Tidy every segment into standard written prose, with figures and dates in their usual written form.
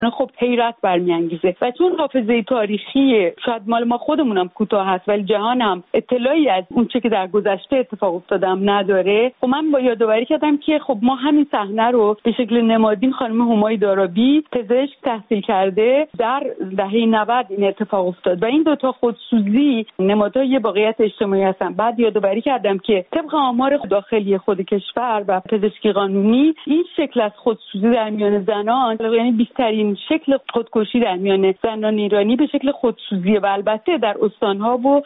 خب حیرت برمیانگیزه و چون حافظه تاریخی شاید مال ما خودمونم کوتاه هست ولی جهان هم اطلاعی از اون چه که در گذشته اتفاق افتادم نداره، خب من با یادآوری کردم که خب ما همین صحنه رو به شکل نمادین خانم همای دارابی پزشک تحصیل کرده در دهه 90 این اتفاق افتاد و این دوتا خودسوزی نمادهای واقعیت اجتماعی هستن. بعد یادآوری کردم که طبق آمار داخلی خود کشور و پزشکی قانونی این شکل از خودسوزی در میان زنان، یعنی بیشترین شکل خودکشی در میان زنان ایرانی به شکل خودسوزی و البته در استان‌ها و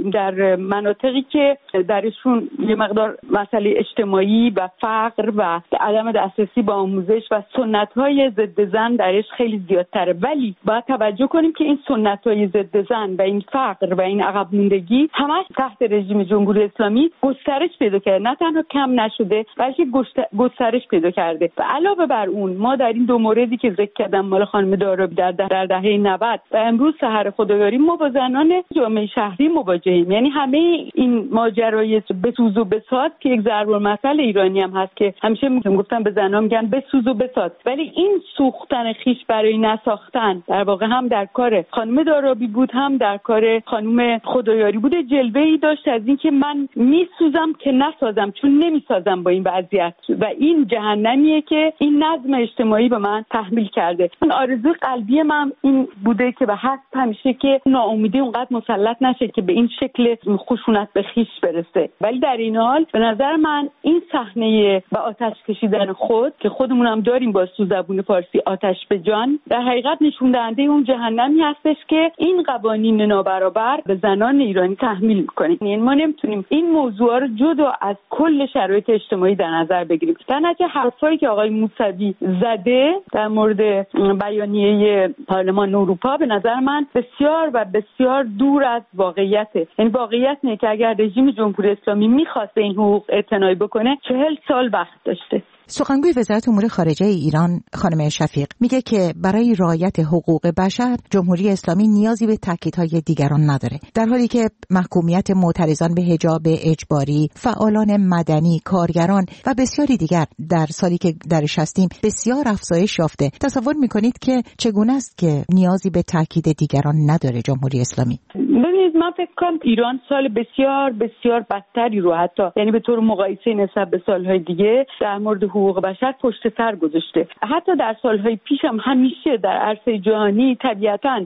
در مناطقی که درشون یه مقدار مسئله اجتماعی و فقر و عدم دسترسی به آموزش و سنت‌های ضد زن درش خیلی زیادتره. ولی باید توجه کنیم که این سنت‌های ضد زن و این فقر و این عقب موندگی همش تحت رژیم جمهوری اسلامی گسترش پیدا کرده، نه تنها کم نشده بلکه گسترش پیدا کرده. و علاوه بر اون ما در این دو موردی که ذکر کردم مال خانم دارابی در دهه 90 و امروز سحر خدایاری ما با زنان جامعه شهری مواجهیم. یعنی همه این ماجرای بسوز و بساز که یک ضرب المثل ایرانی هم هست که همیشه گفتن به زنان میگن بسوز و بساز، ولی این سوختن خیش برای نساختن در واقع هم در کار خانم دارابی بود هم در کار خانم خدایاری بود. جلوه‌ای داشت از این که من میسوزم که نسازم چون نمیسازم با این وضعیت و این جهنمیه که این نظم اجتماعی به من تحمیل کرده. من آرزوی قلبی من این بوده که به هست همیشه که ناامیدی اونقدر مسلط نشه که به این شکل خشونت به خیش برسه. ولی در این حال به نظر من این صحنه با آتش کشیدن خود که خودمون هم داریم با زبون فارسی آتش به جان، در حقیقت نشون دهنده اون جهنمی هستش که این قوانین نابرابر به زنان ایرانی تحمیل میکنه. یعنی ما نمیتونیم این موضوع رو جدا از کل شرایط اجتماعی در نظر بگیریم. در نتیجه حرفایی که آقای موسوی زده در مورد بیانیه پارلمان اروپا به نظر من بسیار و بسیار دور از واقعیته. یعنی واقعیت اینه که اگر رژیم جمهوری اسلامی میخواست به این حقوق اعتنایی بکنه 40 سال وقت داشته. سخنگوی وزارت امور خارجه ایران خانم شفیق میگه که برای رعایت حقوق بشر جمهوری اسلامی نیازی به تاکیدهای دیگران نداره، در حالی که محکومیت معترضان به حجاب اجباری، فعالان مدنی، کارگران و بسیاری دیگر در سالی که درش هستیم بسیار افزایش یافته. تصور میکنید که چگونه است که نیازی به تاکید دیگران نداره جمهوری اسلامی؟ ببینید من فکر کنم ایران سال بسیار بسیار بدتری رو حتی یعنی به طور مقایسه نسبت به سالهای دیگه در مورد حقوق بشر پشت سر گذاشته. حتی در سالهای پیش هم همیشه در عرصه جهانی طبیعتاً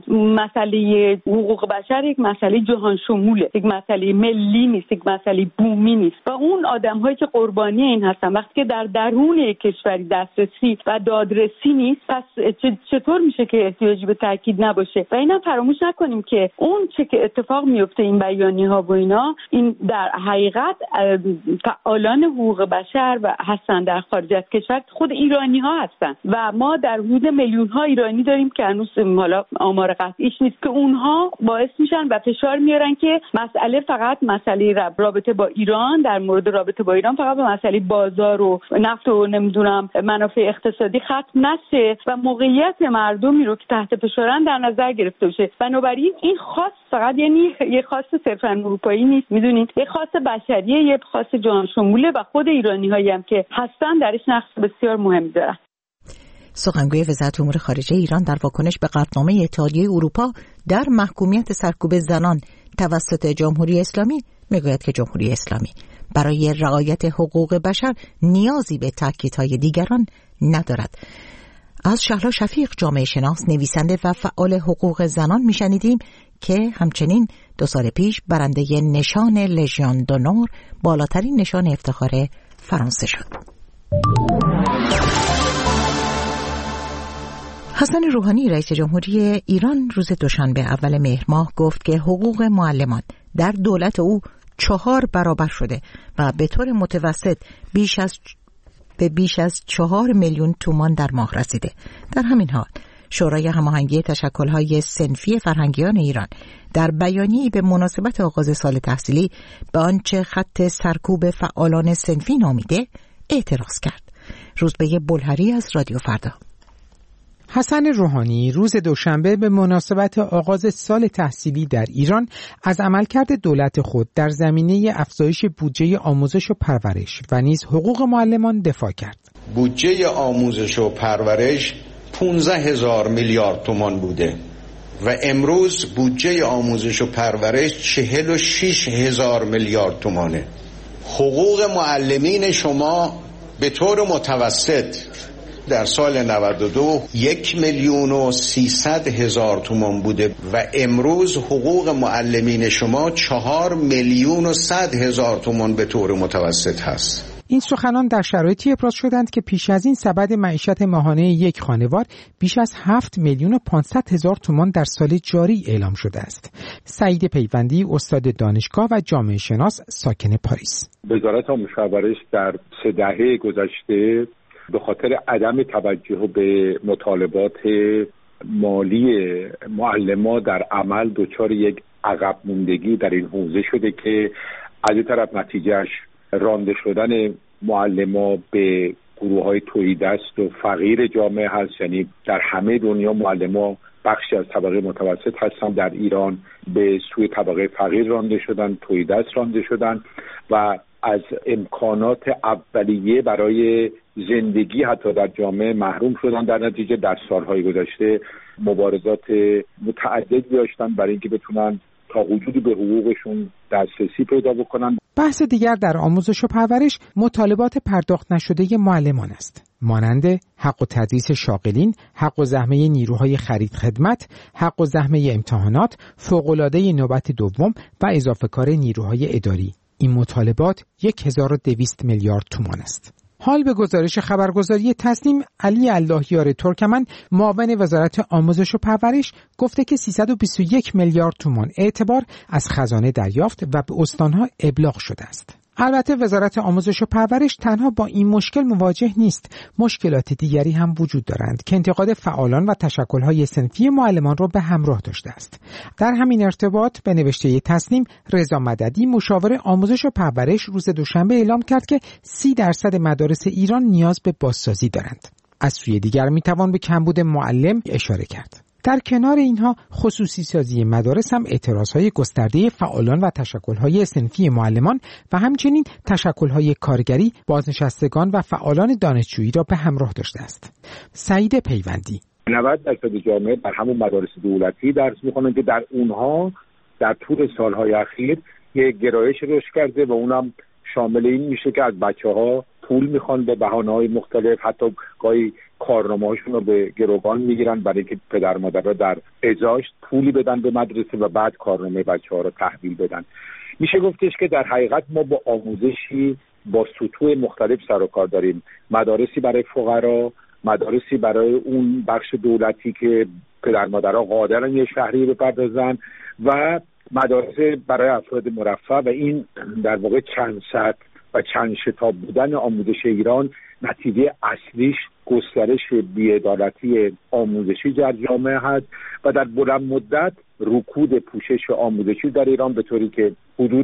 مسئله حقوق بشر یک مسئله جهان شموله، یک مسئله ملی نیست، یک مسئله بومی نیست و اون آدم‌هایی که قربانی این هستن وقتی که در درون یک کشوری دسترسی و دادرسی نیست، پس چطور میشه که احتیاجی به تاکید نباشه؟ و اینا فراموش نکنیم که اون چه که اتفاق میفته این بیانیه‌ها و اینا این در حقیقت فعالان حقوق بشر و هستن در خارج از کشور خود ایرانی‌ها هستن و ما در حدود میلیون‌ها ایرانی داریم که هنوز حالا آمار قطعیش نیست که اونها باعث میشن و فشار میارن که مسئله فقط مسئله رابطه با ایران در مورد رابطه با ایران فقط به مسئله بازار و نفت و نمیدونم منافع اقتصادی ختم نشه و موقعیت مردمی رو که تحت فشارن در نظر گرفته بشه. بنابراین این خاص فقط یعنی یه خاص صرفاً اروپایی نیست، میدونید یه خاص بشریه، یه خاص جهان شموله و خود ایرانی‌هایی هم که هستن درش نقش بسیار مهم دارن. سخنگوی وزارت امور خارجه ایران در واکنش به قطعنامه اتحادیه اروپا در محکومیت سرکوب زنان توسط جمهوری اسلامی میگوید که جمهوری اسلامی برای رعایت حقوق بشر نیازی به تاکیدهای دیگران ندارد. از شهلا شفیق جامعه شناس، نویسنده و فعال حقوق زنان میشنیدیم که همچنین 2 سال پیش برنده نشان لژیون دونور، بالاترین نشان افتخار فرانسه شد. حسن روحانی رئیس جمهوری ایران روز دوشنبه اول مهر ماه گفت که حقوق معلمان در دولت او 4 برابر شده و به طور متوسط بیش از 4 میلیون تومان در ماه رسیده. در همین حال شورای هماهنگی تشکل‌های صنفی فرهنگیان ایران در بیانیه‌ای به مناسبت آغاز سال تحصیلی به آنچه خط سرکوب فعالان صنفی نامیده اعتراض کرد. روزبه بلهری از رادیو فردا. حسن روحانی روز دوشنبه به مناسبت آغاز سال تحصیلی در ایران از عملکرد دولت خود در زمینه افزایش بودجه آموزش و پرورش و نیز حقوق معلمان دفاع کرد. بودجه آموزش و پرورش 15,000 میلیارد تومان بوده و امروز بودجه آموزش و پرورش 46,000 میلیارد تومانه. حقوق معلمین شما به طور متوسط در سال 92 1,300,000 تومان بوده و امروز حقوق معلمین شما 4,100,000 تومان به طور متوسط هست. این سخنان در شرایطی ابراز شدند که پیش از این سبد معیشت ماهانه یک خانوار بیش از 7,500,000 تومان در سال جاری اعلام شده است. سعید پیوندی، استاد دانشگاه و جامعه شناس، ساکن پاریس: وزارت آموزش و پرورش در 3 دهه گذشته به خاطر عدم توجه به مطالبات مالی معلمان در عمل دچار یک عقب موندگی در این حوزه شده که از این طرف نتیجهش رانده شدن معلمان به گروه‌های تهیدست و فقیر جامعه هست. یعنی در همه دنیا معلمان بخشی از طبقه متوسط هستن، در ایران به سوی طبقه فقیر رانده شدن، تهیدست رانده شدن و از امکانات اولیه برای زندگی حتی در جامعه محروم شدن. در نتیجه در سالهای گذشته مبارزات متعدد داشتن برای اینکه بتونن تا حدودی به حقوقشون دسترسی پیدا بکنن. بحث دیگر در آموزش و پرورش مطالبات پرداخت نشده معلمان است، مانند حق و تدریس شاغلین، حق و زحمه نیروهای خرید خدمت، حق و زحمه امتحانات، فوق‌العاده نوبت دوم و اضافه کار نیروهای اداری. این مطالبات 1,200 میلیارد تومان است. حال به گزارش خبرگزاری تصنیم، علی اللهیار ترکمن، معاون وزارت آموزش و پرورش، گفته که 321 میلیارد تومان اعتبار از خزانه دریافت و به استانها ابلاغ شده است. البته وزارت آموزش و پرورش تنها با این مشکل مواجه نیست. مشکلات دیگری هم وجود دارند که انتقاد فعالان و تشکل‌های صنفی معلمان را به همراه داشته است. در همین ارتباط به نوشته تصنیم، رضا مددی، مشاور آموزش و پرورش، روز دوشنبه اعلام کرد که 30% مدارس ایران نیاز به بازسازی دارند. از سوی دیگر میتوان به کمبود معلم اشاره کرد. در کنار اینها خصوصی سازی مدارس هم اعتراضهای گسترده فعالان و تشکل‌های صنفی معلمان و همچنین تشکل‌های کارگری، بازنشستگان و فعالان دانشجویی را به همراه داشته است. سعید پیوندی: 90% جامعه در همون مدارس دولتی درس می‌خوانند که در اونها در طول سالهای اخیر یک گرایش رشد کرده و اونم شامل این میشه که از بچه‌ها پول میخوان به بهانه‌های مختلف، حتی گاهی کارنامه‌هاشون رو به گروگان میگیرن برای که پدر مادرها در ازاش پولی بدن به مدرسه و بعد کارنامه بچه‌ها رو تحویل بدن. میشه گفتش که در حقیقت ما با آموزشی با سطوح مختلف سر و کار داریم. مدارسی برای فقرا، مدارسی برای اون بخش دولتی که پدر مادرها قادرن یه شهری بپردازن و مدارس برای افراد مرفه و این در واقع چند سطح و چند شتاب بودن آموزش ایران نتیجه اصلیش گسترش بی‌عدالتی آموزشی در جامعه هست و در بلند مدت رکود پوشش آموزشی در ایران به طوری که حدود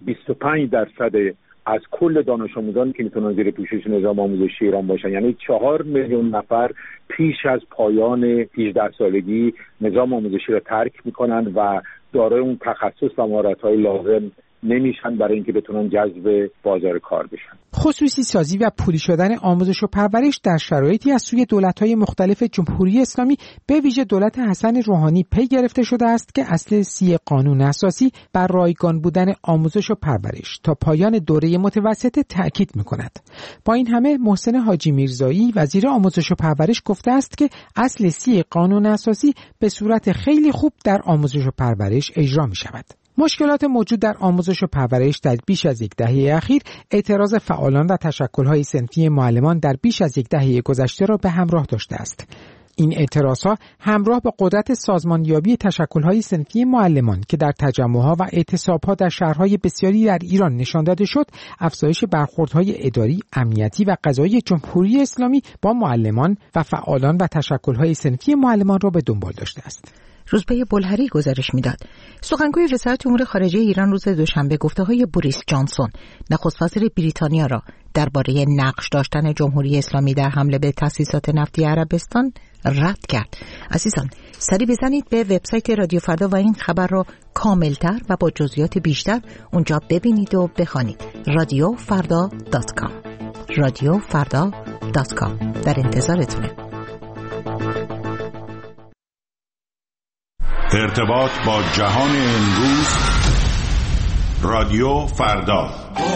25% از کل دانش آموزانی که میتونن زیر پوشش نظام آموزشی ایران باشن، یعنی 4 میلیون نفر پیش از پایان 18 سالگی نظام آموزشی را ترک میکنن و دارای اون تخصص و مهارت‌های لازم نمیشن برای اینکه بتونن جذب بازار کار بشن. خصوصی سازی و پولی شدن آموزش و پرورش در شرایطی از سوی دولت‌های مختلف جمهوری اسلامی به ویژه دولت حسن روحانی پی گرفته شده است که اصل 30 قانون اساسی بر رایگان بودن آموزش و پرورش تا پایان دوره متوسطه تأکید می‌کند. با این همه محسن حاجی میرزایی وزیر آموزش و پرورش گفته است که اصل 30 قانون اساسی به صورت خیلی خوب در آموزش و پرورش اجرا می‌شود. مشکلات موجود در آموزش و پرورش در بیش از یک دهه اخیر اعتراض فعالان و تشکل‌های صنفی معلمان در بیش از یک دهه گذشته را به همراه داشته است. این اعتراضها همراه با قدرت سازمانیابی تشکل‌های صنفی معلمان که در تجمع‌ها و اعتصاب‌ها در شهرهای بسیاری در ایران نشان داده شد، افزایش برخوردهای اداری، امنیتی و قضایی جمهوری اسلامی با معلمان و فعالان و تشکل‌های صنفی معلمان را به دنبال داشته است. روزبه بلهری گزارش میداد. سخنگوی وزارت امور خارجه ایران روز دوشنبه گفته‌های بوریس جانسون، نخست وزیر بریتانیا را درباره نقش داشتن جمهوری اسلامی در حمله به تأسیسات نفتی عربستان رد کرد. عزیزان، سری بزنید به وبسایت رادیو فردا و این خبر را کاملتر و با جزئیات بیشتر اونجا ببینید و بخوانید. radiofarda.com. radiofarda.com. در انتظارتونه. ارتباط با جهان امروز، رادیو فردا.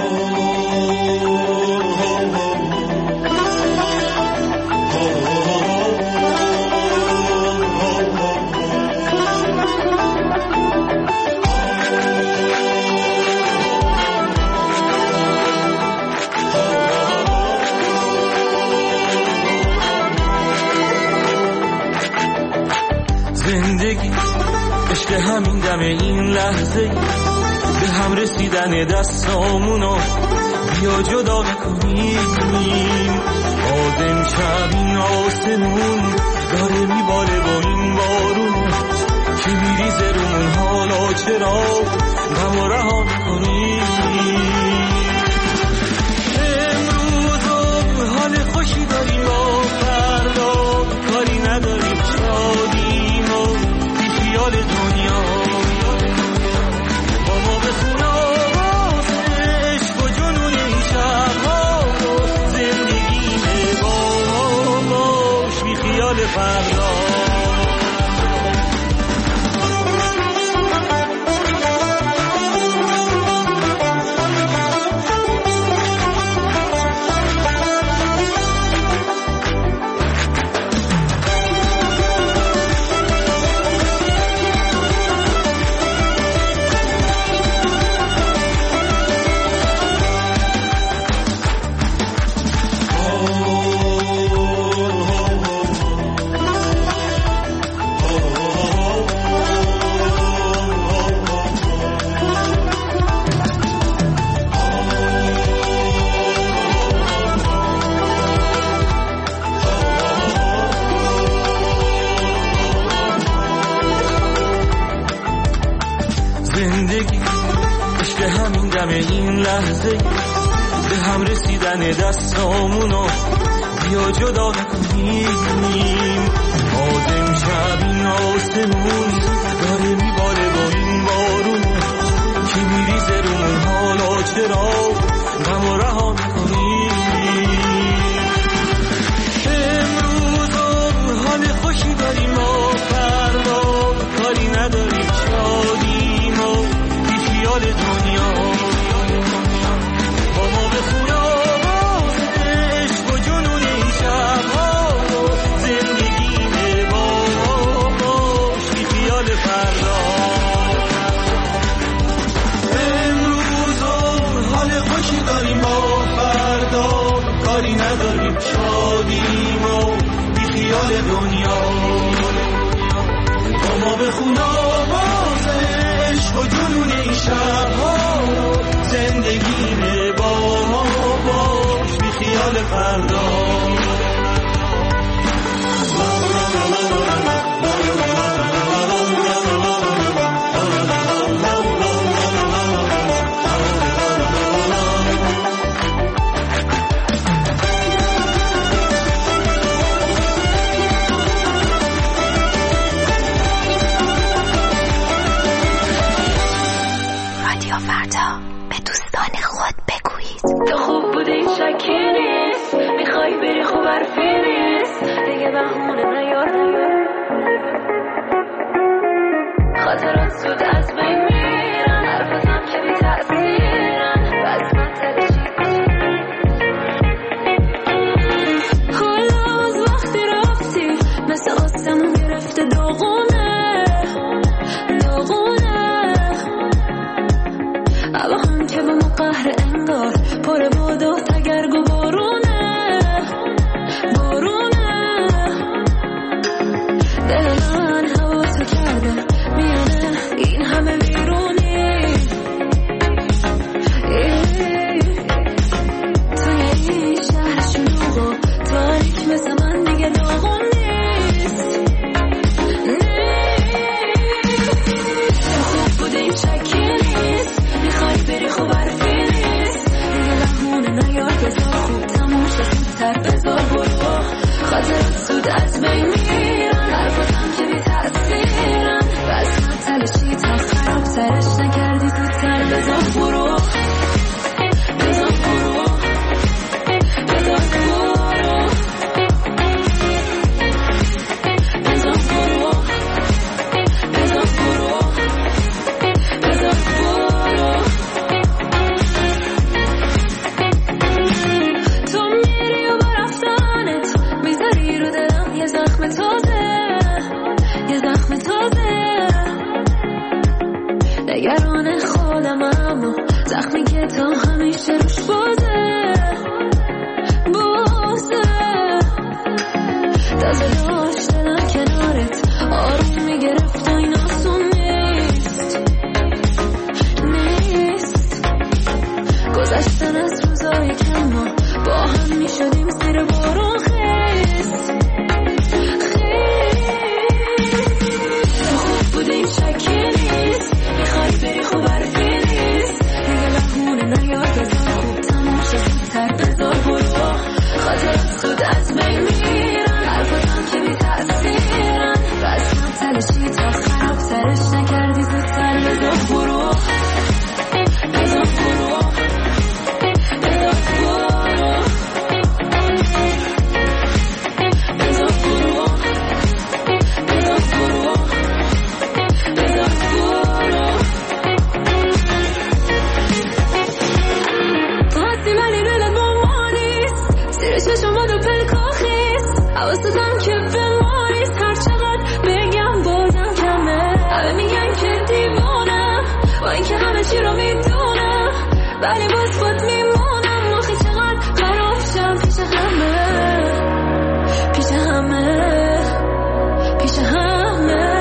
زندگی عشق همین دم این لحظه، به هم رسیدن دستامونو بیا جدا نکنیم. آدم شب این آسمون داره میباره با این بارون که میریزه رومون، حالا چرا غم رها نکنیم. امروز حال خوشی داریم و فردا کاری نداریم، شادیم و بیخیال دنیا. با ما بخون آواز عشق و جنون این شبها، زندگی باش بیخیال فردا. این لحظه به هم رسیدن دستامونو بیا جدا نکنیم. آدم شب این آسمون داره میباره با این بارون که میریزه رومون، حالا چرا غم رها نکنیم. امروز حال خوشی داریم و فردا کاری نداریم، شادیم و بیخیال دنیا. کاری نداریم، شادیم و بیخیال دنیا. با ما بخون آواز عشق و جنون این شبها، زندگی با ما باش بیخیال فردا. به دوستان خود بگویید تو خوب بوده این شکی نیست، نگران خودم اما زخمی که تا همیشه روش بازه تازه داشتنم کنارت آروم میگرفت و این آسون نیست گذشتن از روزای کم ما با هم میشدیم زیر بارون خیست تو خوب بودیم شکی نیست میخوای بری خوب حرفی نیست دیگه لحونه نیار بذار خوب تموم شد زودتر بذار برو خاطرات زود از بین میرن حرفاتم که بی تأثیرن بس من تلشی تا خراب سرش نکردی زودتر بذار برو بذار برو بذار برو بذار برو بذار برو بذار برو تو هستی ولی دلت با ما نیست زیر چشم دو پلکا خیست حواستم که به ما نیست هر چقدر بگم بازم کمه همه میگن که دیوانم با این که همه چی رو میدونم ولی باز خود میمونم آخی چقدر خراب شم پیش همه پیش همه پیش همه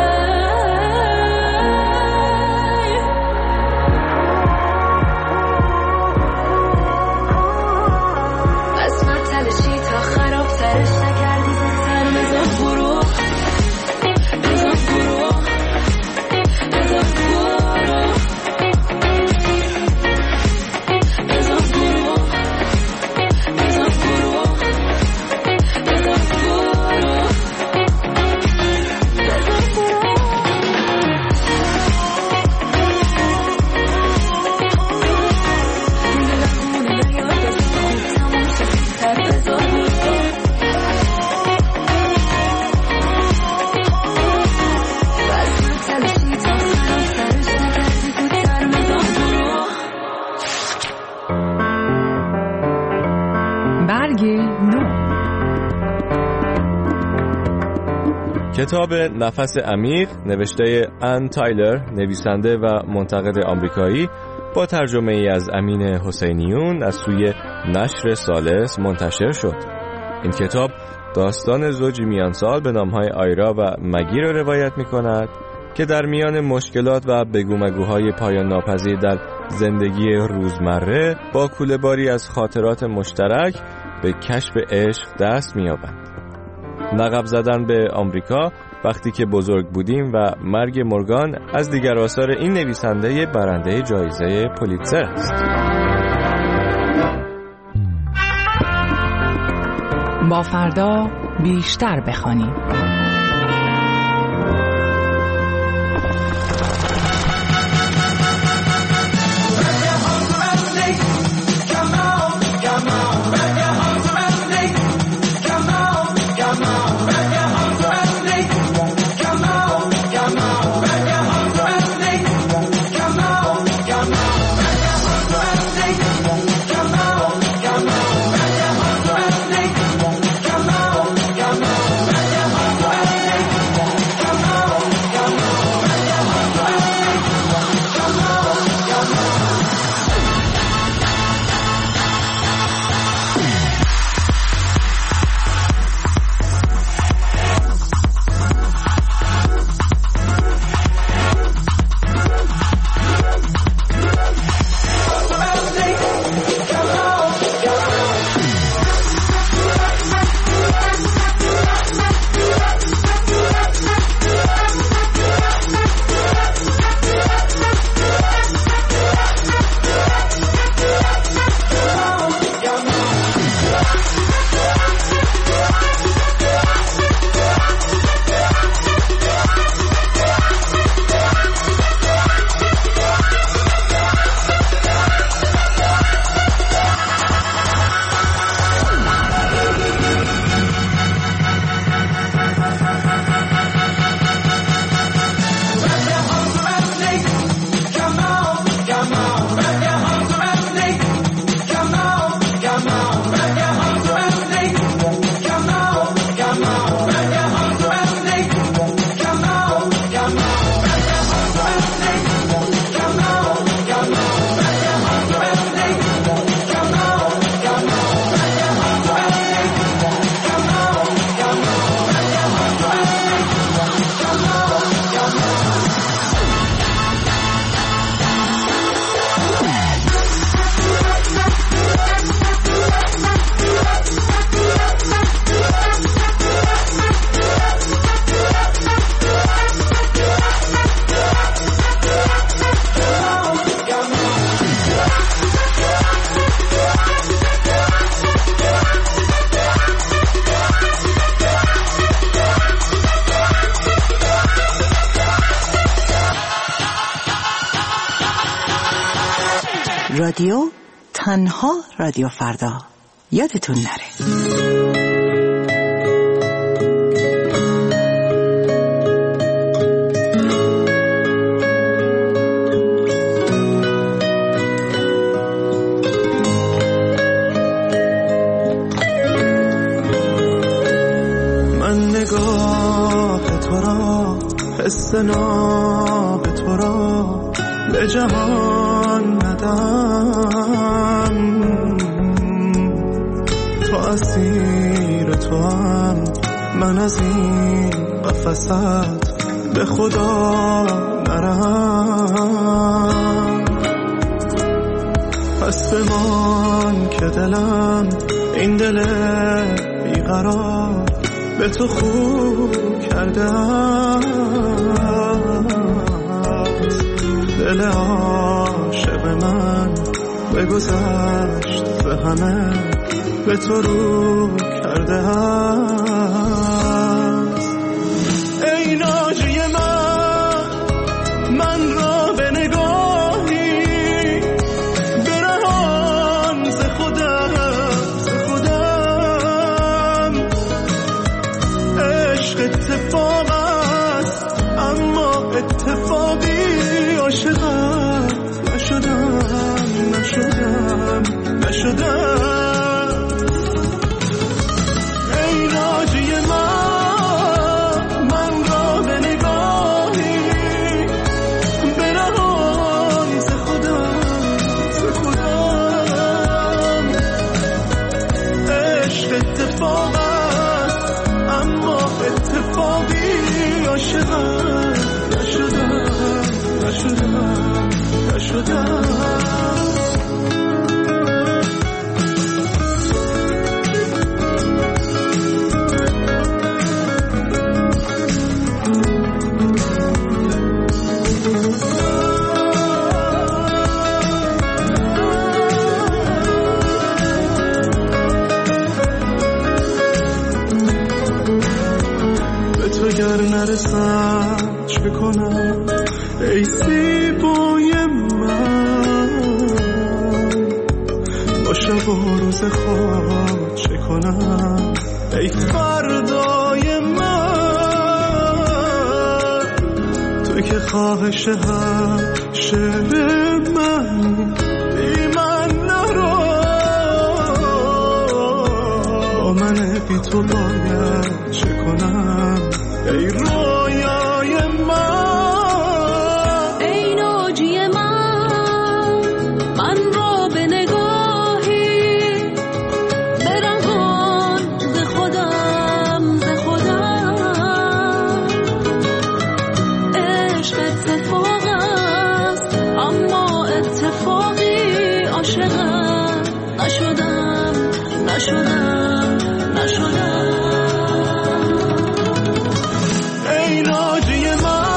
بس من تلشی تا خراب سرش نکردی زودتر بذار برو بذار برو بذار برو بذار برو بذار برو بذار برو برگ نو. کتاب نفس عمیق نوشته ان تایلر، نویسنده و منتقد آمریکایی، با ترجمه ای از امین حسینیون از سوی نشر ثالث منتشر شد. این کتاب داستان زوجی میانسال به نامهای آیرا و مگی را روایت می کند که در میان مشکلات و بگومگوهای پایان ناپذیر در زندگی روزمره با کوله‌باری از خاطرات مشترک به کشف عشق دست می‌یابند. لقب زدن به آمریکا وقتی که بزرگ بودیم و مرگ مورگان از دیگر آثار این نویسنده برنده جایزه پولیتزر است. با فردا بیشتر بخوانیم. رادیو تنها رادیو فردا. یادتون نره. حس ناب تو را به جهان ندم، تو اسیر تو هم، من از این قفست به خدا نرم. پس بمان که دلم این دل بیقرار به تو خوب کردم، دل عاشق من بگذشت به همه به تو رو کرده است. ای ناجی من را به نگاهی برهان ز خودم، عشق اتفاق است اما اتفاقی عاشقم نشدم. ای ناجی من را به نگاهی برهان ز خودم، عشق اتفاق است اما اتفاقی عاشقم نشدم. به تو گر نرسم چه کنم ای زیبای من، با شب و روز خواب چه کنم ای فردای من. تو که خواهش هم شعر من بی من نرو، با من بی تو باید چه کنم ای رویای من. ای ناجی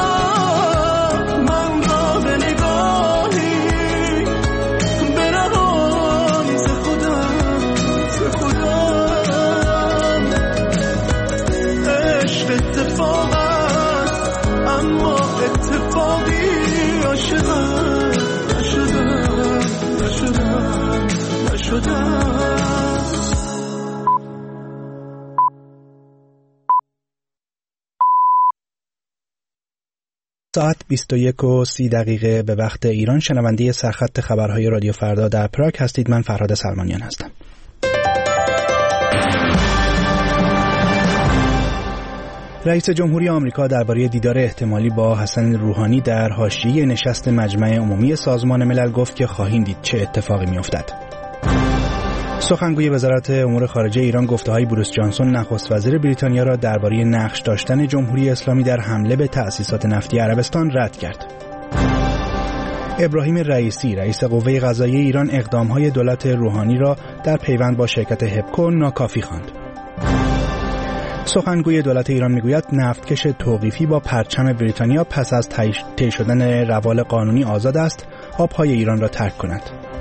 من را به نگاهی برهان ز خودم، عشق اتفاق است اما اتفاقی عاشقم نشدم. ساعت 21:30 به وقت ایران. شنونده سرخط خبرهای رادیو فردا در پراگ هستید. من فرهاد سلمانیان هستم. رئیس جمهوری آمریکا درباره دیدار احتمالی با حسن روحانی در حاشیه نشست مجمع عمومی سازمان ملل گفت که خواهیم دید چه اتفاقی می‌افتد. سخنگوی وزارت امور خارجه ایران گفته‌های بوریس جانسون نخست وزیر بریتانیا را درباره نقش داشتن جمهوری اسلامی در حمله به تأسیسات نفتی عربستان رد کرد. ابراهیم رئیسی رئیس قوه قضاییه ایران اقدام‌های دولت روحانی را در پیوند با شرکت هپکو ناکافی خواند. سخنگوی دولت ایران میگوید نفتکش توقیفی با پرچم بریتانیا پس از طی شدن روال قانونی آزاد است آب‌های ایران را ترک کند.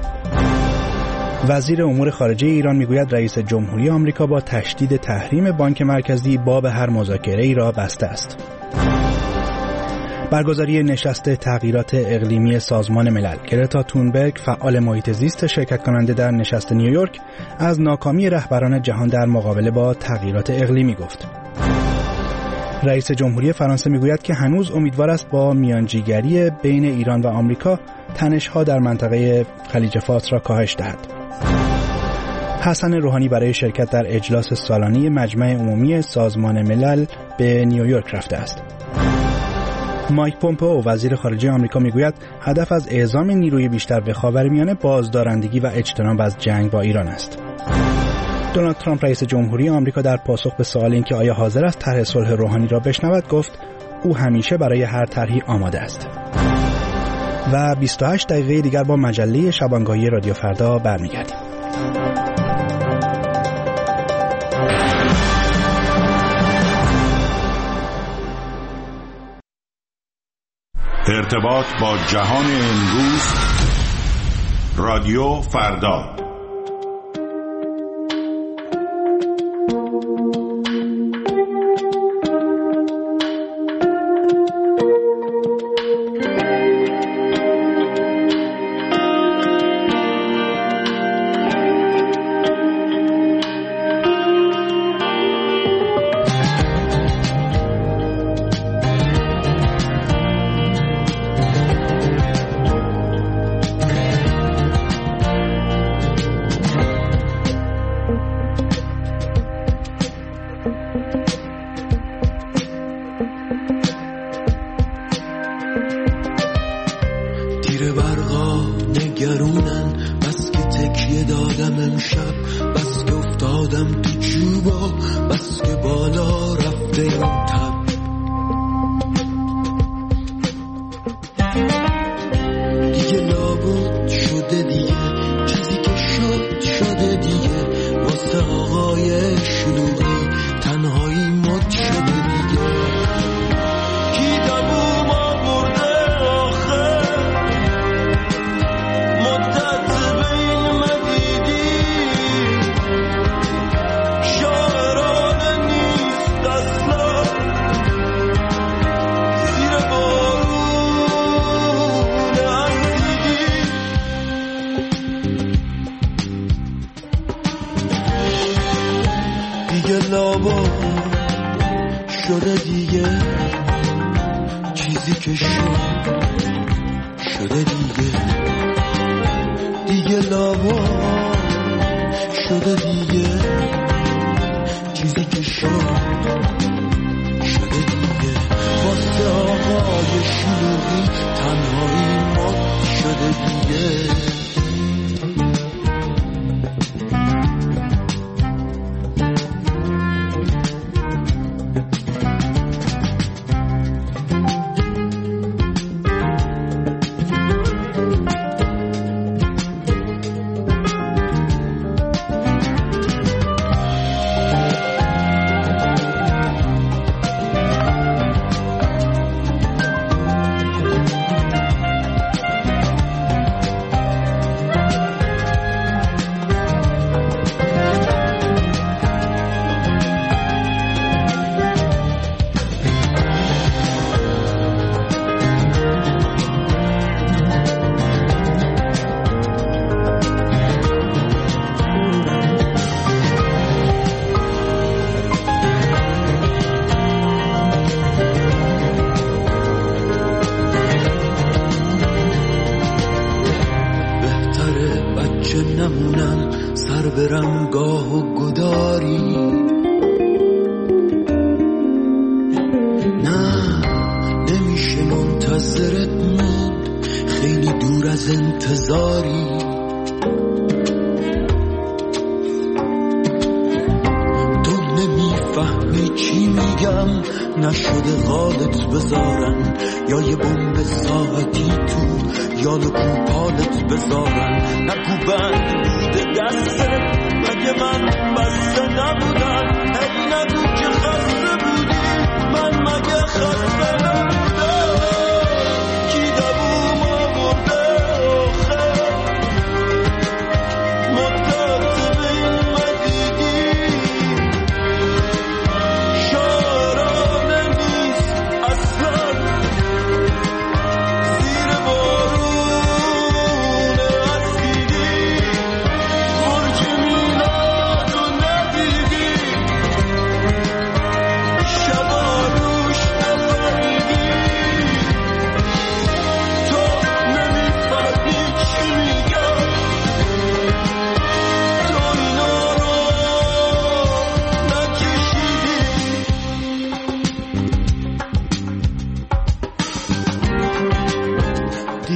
وزیر امور خارجه ایران میگوید رئیس جمهوری آمریکا با تشدید تحریم بانک مرکزی باب هر مذاکره‌ای را بسته است. برگزاری نشست تغییرات اقلیمی سازمان ملل. گرتا تونبرگ، فعال محیط زیست شرکت کننده در نشست نیویورک، از ناکامی رهبران جهان در مقابله با تغییرات اقلیمی گفت. رئیس جمهوری فرانسه میگوید که هنوز امیدوار است با میانجیگری بین ایران و آمریکا تنش‌ها در منطقه خلیج فارس را کاهش دهد. حسن روحانی برای شرکت در اجلاس سالانه مجمع عمومی سازمان ملل به نیویورک رفته است. مایک پومپئو وزیر خارجه آمریکا میگوید هدف از اعزام نیروی بیشتر به خاورمیانه بازدارندگی و اجتناب از جنگ با ایران است. دونالد ترامپ رئیس جمهوری آمریکا در پاسخ به سوال اینکه آیا حاضر است طرح صلح روحانی را بشنود گفت او همیشه برای هر طرحی آماده است. و 28 دقیقه دیگر با مجله شبانگاهی رادیو فردا برمیگردیم. ارتباط با جهان امروز، رادیو فردا.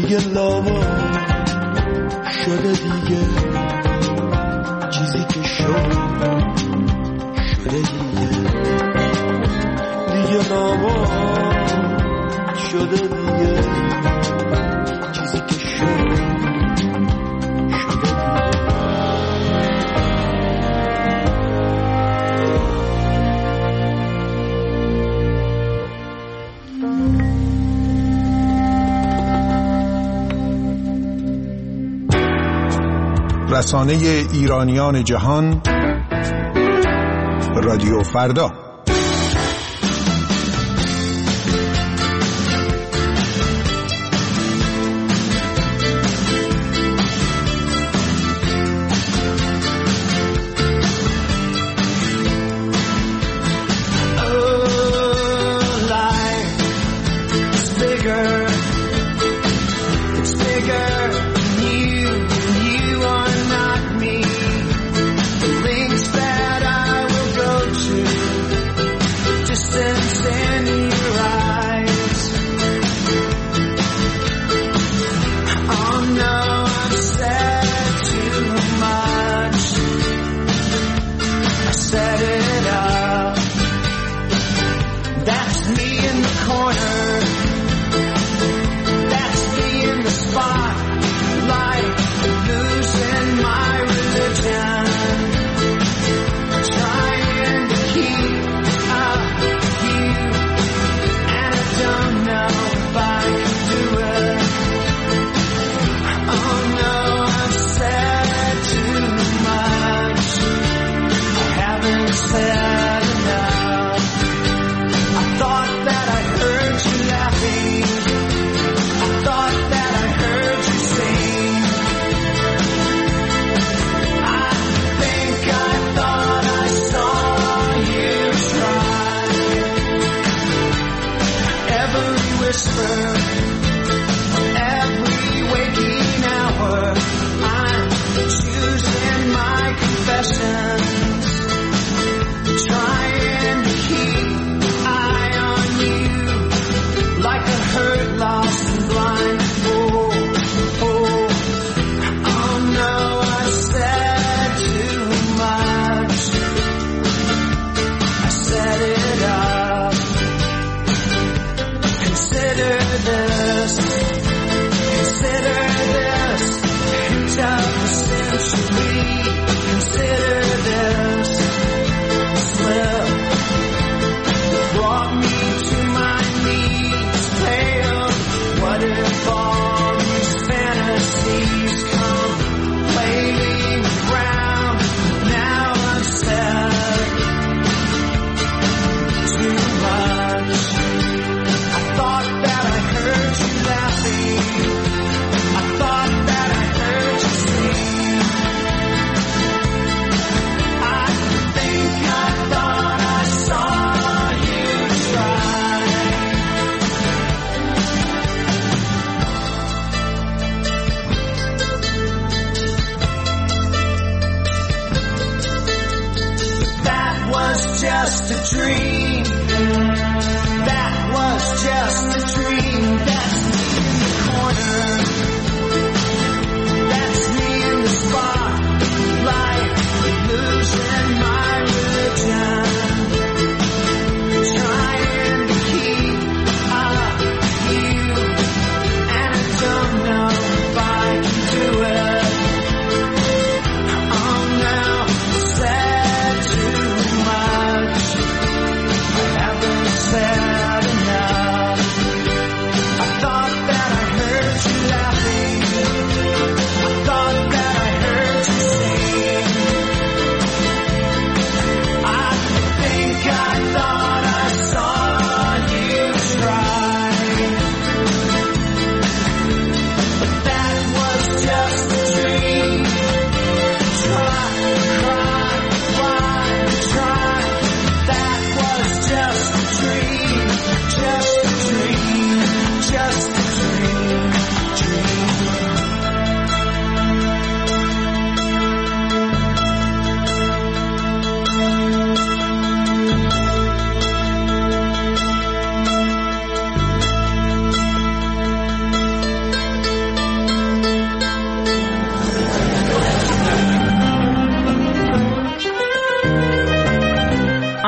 دیگه لاوا شده دیگه چیزی که شده دیگه لاوا شده دیگه چیزی که شده رسانه ایرانیان جهان رادیو فردا.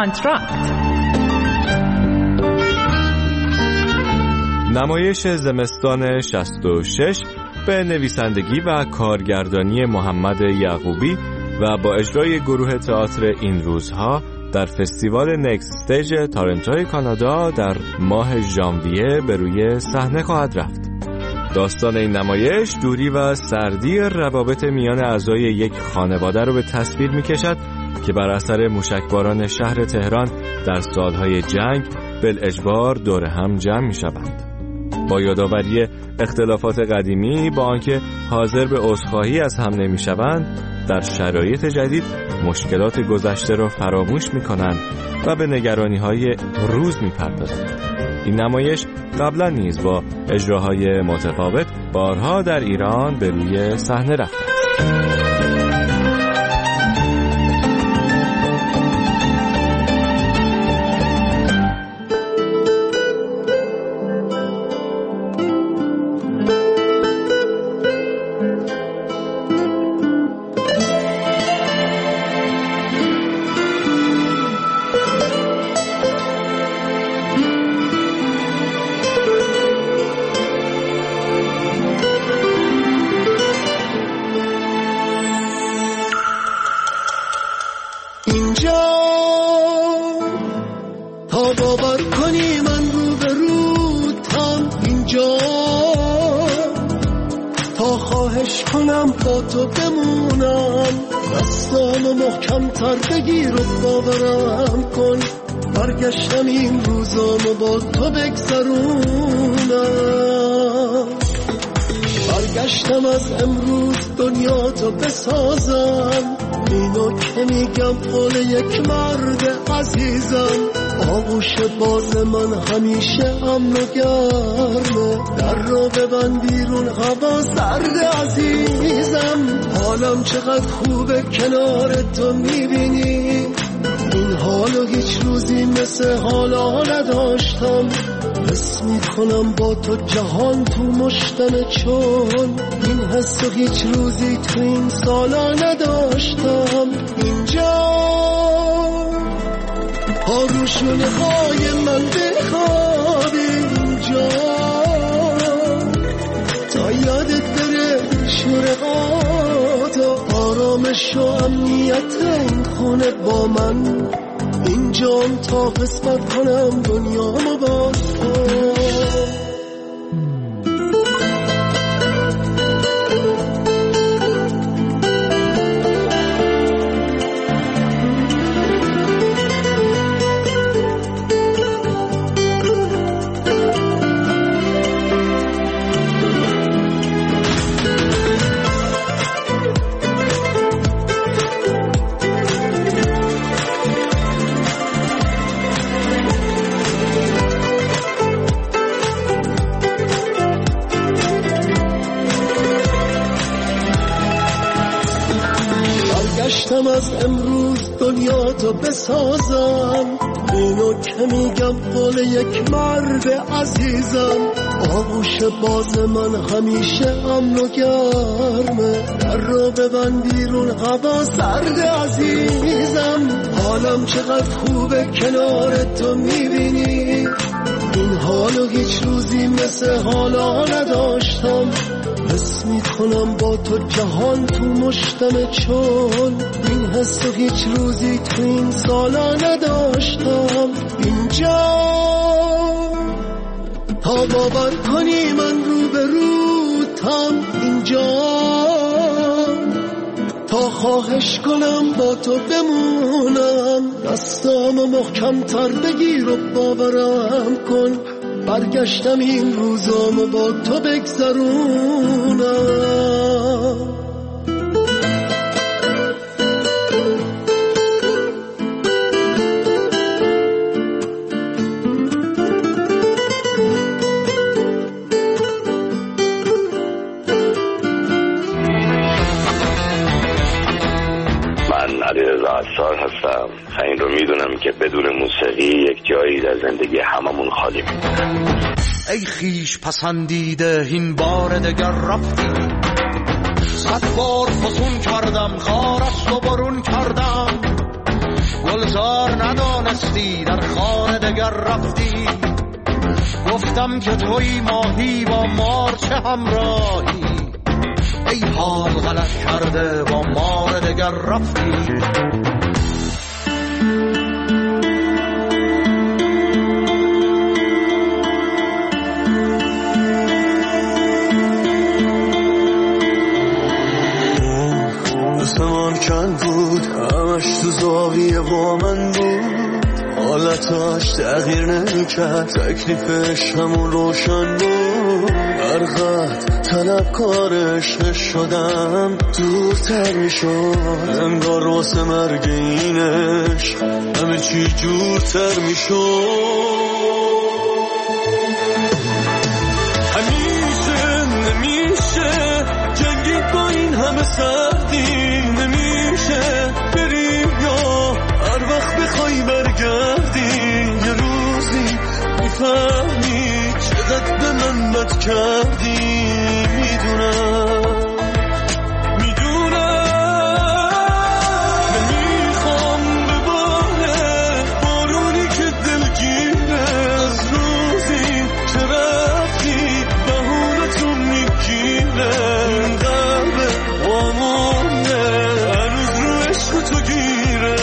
آنتراکت. نمایش زمستان 66 به نویسندگی و کارگردانی محمد یعقوبی و با اجرای گروه تئاتر این روزها در فستیوال نکست استیج تورنتو کانادا در ماه ژانویه به روی صحنه خواهد رفت. داستان این نمایش دوری و سردی روابط میان اعضای یک خانواده رو به تصویر می‌کشد که بر اثر موشکباران شهر تهران در سالهای جنگ بالاجبار دور هم جمع می‌شوند. با یادآوری اختلافات قدیمی با آنکه حاضر به عذرخواهی از هم نمی‌شوند، در شرایط جدید مشکلات گذشته را فراموش می‌کنند و به نگرانی‌های روز می‌پردازند. این نمایش قبلا نیز با اجراهای متفاوت بارها در ایران به روی صحنه رفته است. با تو بمونم، دستامو محکم‌تر بگیر و باورم کن، برگشتم این روزامو با تو بگذرونم، برگشتم از امروز دنیا تو بسازم، اینو که میگم قول یک مرد عزیزم، آغوش باز من همیشه امن و گرمه، در رو ببند بیرون هوا سرد عزیزم، حالم چقدر خوبه کنار تو میبینی، این حالو هیچ روزی مثل حالا نداشتم، حس میکنم با تو جهان تو مشتمه، چون این حسو هیچ روزی تو این سالا نداشتم. اینجا آروشونه های من بخوابی اینجا، تا یادت بره شورقات و آرامش و امنیت این خونه با من، اینجام تا قسمت کنم دنیامو با تو. از امروز دنیا تو بسازم، اینو که میگم قول یک مرد عزیزم، آغوش باز من همیشه امن و گرمه، در رو ببند بیرون هوا سرد عزیزم، حالم چقدر خوبه کنار تو میبینی، این حالو هیچ روزی مثل حالا نداشتم، حس میکنم با تو جهان تو مشتمه، چون این حسو هیچ روزی تو این سالا نداشتم. اینجا تا باور کنی من رو به روتم، اینجا تا خواهش کنم با تو بمونم، دستامو محکم‌تر بگیر و باورم کن، برگشتم این روزامو با تو بگذرونم. عطار هستم. این رو میدونم که بدون موسیقی یک جایی در زندگی هممون خالی میمونه. ای خیش پسندیده این بار دگر رفتی، 100 بار فسون کردم خارست و برون کردم، گل گلزار ندانستی در خانه دگر رفتی. گفتم که توی ماهی با مار چه همراهی، ای حال غلط کرده با مار دگر رفتی. آسمان کن بود، همش تو زاویه با من بود، حالتاش تغییر نمیکرد، تکلیفش همون روشن بود. هرقدر طلبکار عشق شدم دورتر میشد، انگار واسه مرگ این عشق همه چی جورتر میشد. همیشه نمیشه جنگید با این همه سردی، نمیشه بریم یا هر وقت بخوای برگردی. یه روزی میفهمی چقدر به من بد کردی. میدونم نمیخوام به باره بارونی که دلگیره، از روزی که رفتی بهونتون میگیره. این قلبه وامونه هنوز رو عشق تو گیره.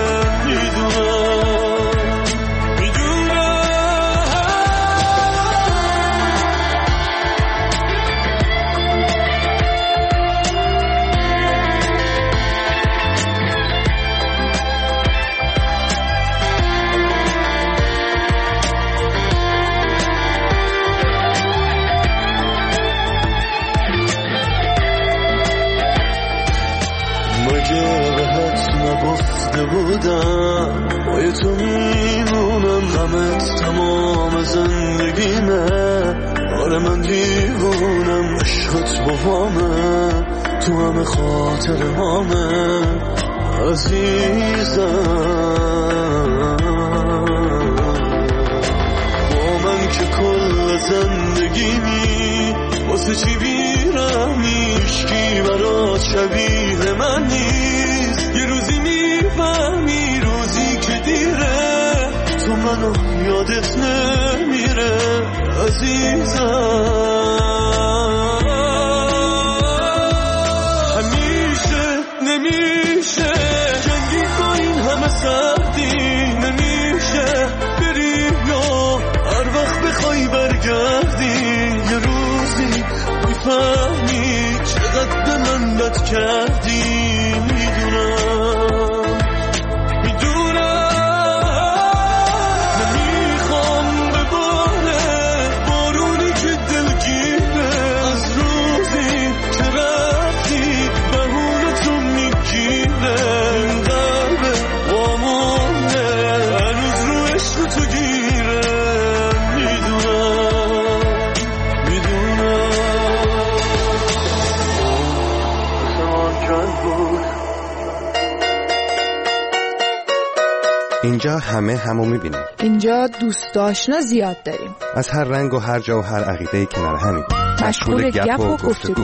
بودم با تو میمونم، غمت تمام زندگیمه. آره من دیوونم، عشقت با تو همه خاطر هامه عزیزم. با من که کل زندگیمی واسه چی بیرمی، عشقی برات شبیه من نیست. یه روزی میفهمی روزی که دیره، تو منو یادت نمیره عزیزم. همیشه نمیشه جنگی با این همه سردی، نمیشه بریم یا هر وقت بخوای برگردی. یه روزی میفهمی چقدر به من بد کردی. نمیخوام به باره بارونی که دلگیره، از روزی که رفتی بهونتون میگیره. این قلبه وامونه هنوز رو عشق تو گیره. میدونم اینجا همه همو میبینیم. اینجا دوست آشنا زیاد داریم، از هر رنگ و هر جا و هر عقیده کنار همیم، مشغول گپ و گفتگو.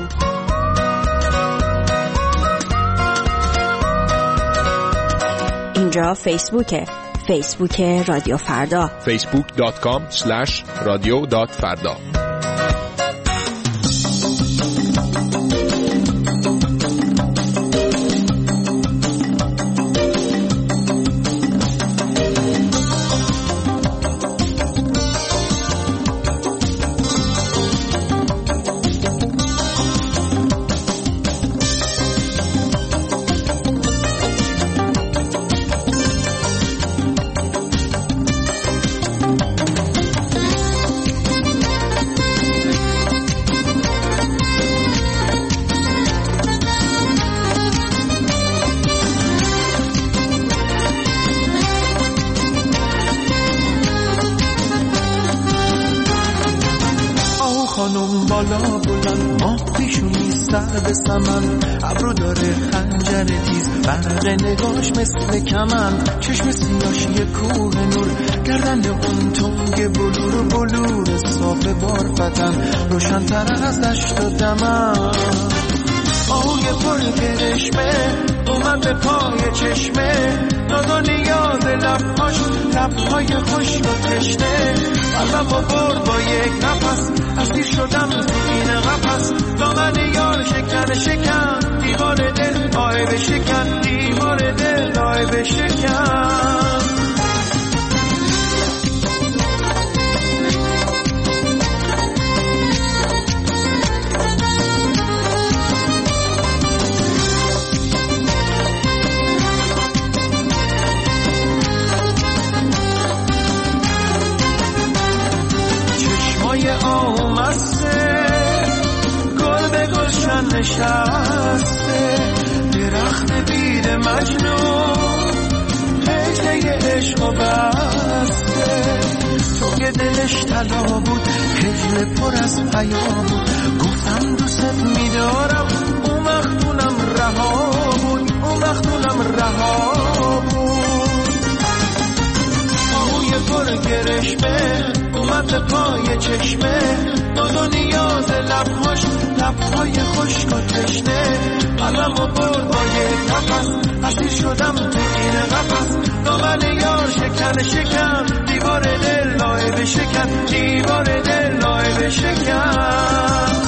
اینجا فیسبوک رادیو فردا، facebook.com/radio.farda. بالا بلند ماه پیشونی سر به سمن، ابرو داره خنجر تیز، برق نگاش مثل کمن، چشم سیاهی کوه نور، گردن اون تنگ بلور صاف بارفتن، روشن تر از دشت و دمن. آه پر کرشمه اومد به پای چشمه ناز و نیاز لبهاش لبهای خشک و تشنه قلبمو برد با یک نفس اسیر شدم تو این قفس دامن یار شکن دیوار دل آی بشکن دیوار دل آی بشکن آمسته گل به گلشن نشسته درخت بید مجنون هجله عشق و بسته تو که دلش طلا بود هجله پر از حیا بود گفتم دوست میدارم اون وقتونم رها بود اون وقتونم رها بود آهوی پر گرشمه اومد به پای چشمه ناز و نیاز لبهاش لبهای خشک و تشنه قلمو برد با یک نفس اسیر شدم تو این قفس دامن یار شکن دیوار دل لای بشکن دیوار دل لای بشکن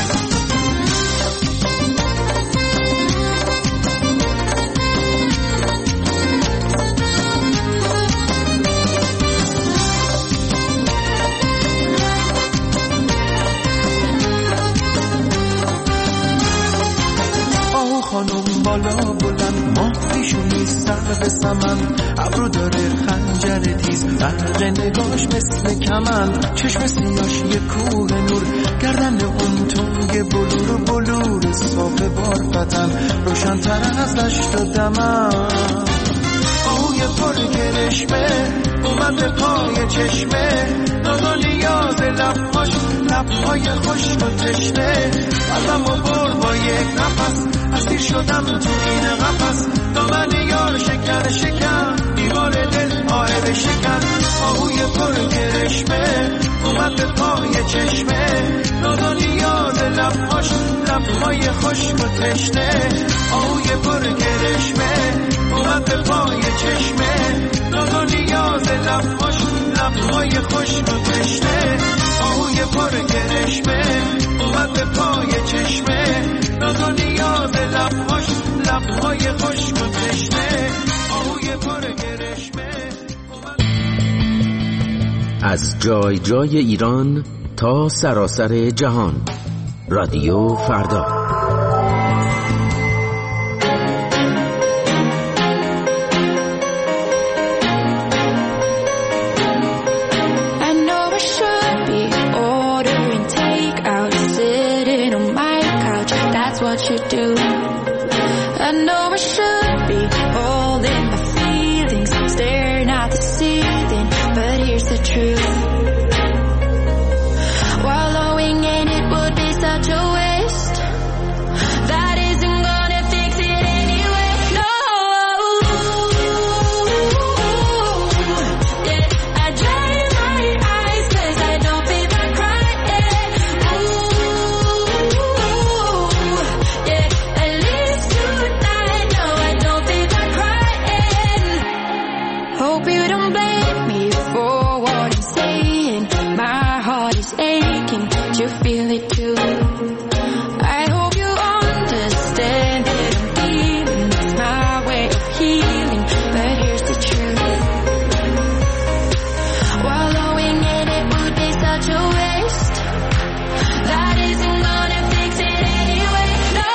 خانم بالا بلند ماه پیشونی سر به سمن ابرو داره خنجر تیز برق نگاش مثل کمن چشم سیاش یه کوه نور گردن اون تنگ بلور صاف بار فتن روشن تر از دشت و دمن آهوی پر گرشمه اومد به پای چشمه ناز و نیاز لبهاش لبهای خشک و تشنه قلبمو برد با یک نفس اسیر شدم تو این قفس دامن یار شکن دیوار دل آه بشکن آهوی پر گرشمه اومد به پای چشمه ناز و نیاز لبهاش لبهای خشک و تشنه آهوی پر گرشمه اومد به پای چشمه ناز و نیاز لبهاش لبهای خشک و تشنه آهوی پر گرشمه اومد به پای چشمه ناز و نیاز لبهاش لبهای خشک و تشنه آهوی پر گرشمه از جای جای ایران تا سراسر جهان رادیو فردا what you do. I know I should be holding my feelings, staring at the ceiling, but here's the truth. Wallowing in it would be such a waste. That isn't gonna fix it anyway. No. Yeah, I dry my eyes 'cause I don't feel like crying. Hope you don't blame me for what I'm saying. My heart is aching, do you feel it too? I hope you understand that I'm feeling it's my way of healing, but here's the truth. Wallowing in it would be such a waste. That isn't gonna fix it anyway. No.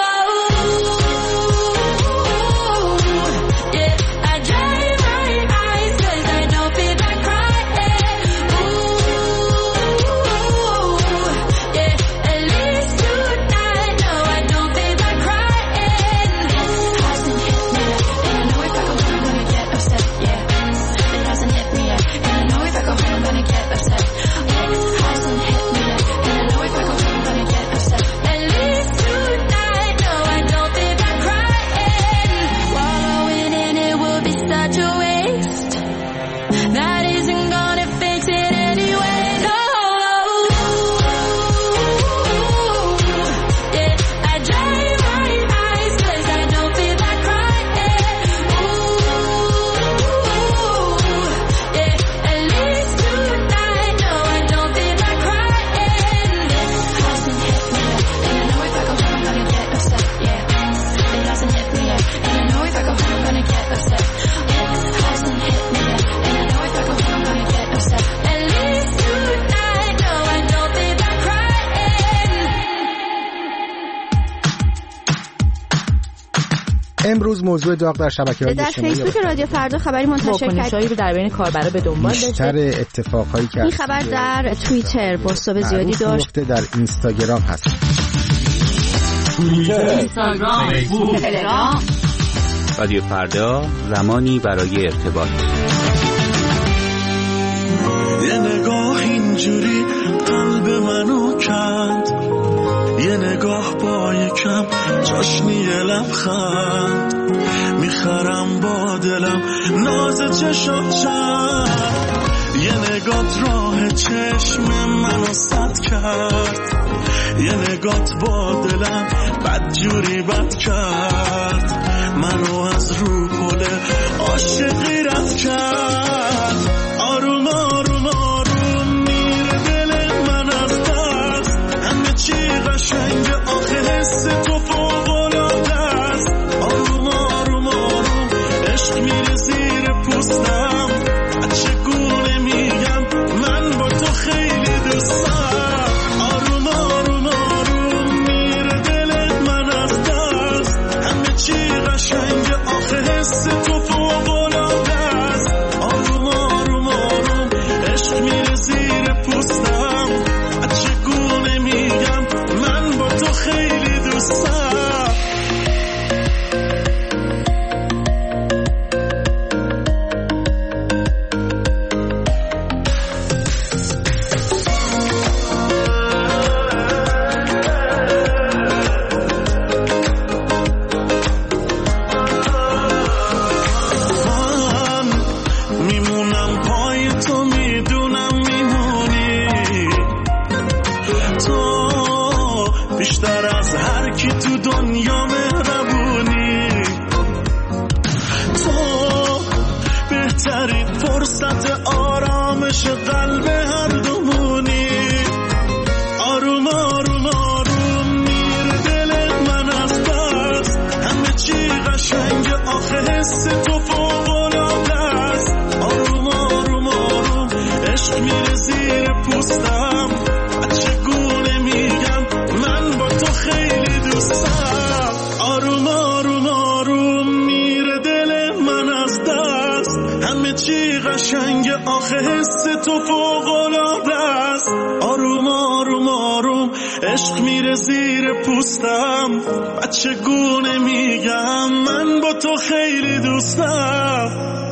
Yeah, I dry my eyes 'cause I don't feel like crying. Ooh, yeah, at least امروز موضوع داغ در شبکه‌های اجتماعی در فیسبوک رادیو فردا خبری منتشر واکنش‌هایی رو در بین کاربرا به دنبال داشته. بیشتر اتفاقایی که این خبر در توییتر بازتاب زیادی داشت. در اینستاگرام هست. اینستاگرام، فیسبوک، تلگرام. رادیو فردا، زمانی برای ارتباط. یه نگاه اینجوری قلب منو کند، یه نگاه با یکم چاشنی لبخند، میخرم با دلم ناز چشات چند، یه نگات راه چشم منو سد کرد، یه نگات با دلم بدجوری بد کرد، منو از رو پل عاشقی رد کرد. آروم آروم آروم میره دل من از دست، همه چی قشنگ آخه حس تو فوق‌العاده است. آروم آروم آروم عشق میره زیر پوستم، چگونه میگم من با تو خیلی دوستم. آروم آروم آروم میره دل من از دست، همه چی قشنگ آخه حس تو فوق‌العاده است. آروم آروم آروم عشق میره زیر پوستم، چگونه میگم من با تو خیلی دوستم. فرصت آرامش قلب هر دومونی. آروم آروم آروم میره دل من از دست، همه چی قشنگ آخه حس تو فوق‌العاده است. آروم آروم آروم عشق میره زیر پوستم، چگونه میگم من با تو خیلی دوستم. آروم آروم آروم میره دل من از دست، همه چی قشنگ آخه حس تو فوق‌العاده است. آروم آروم آروم عشق میره زیر پوستم، چگونه میگم من با تو خیلی دوستم.